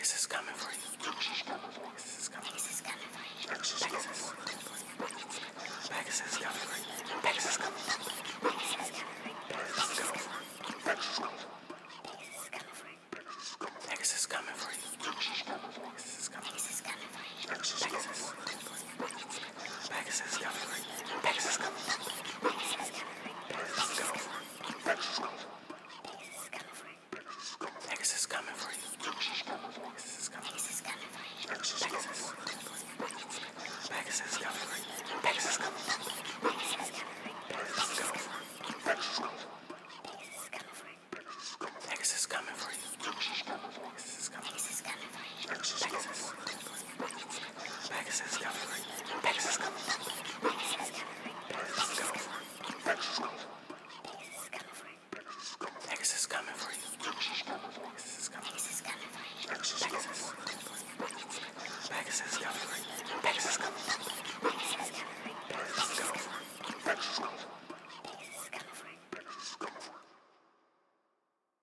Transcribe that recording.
Niggas is coming for you. Niggas is coming for you. Niggas is coming for you. Niggas is coming for you.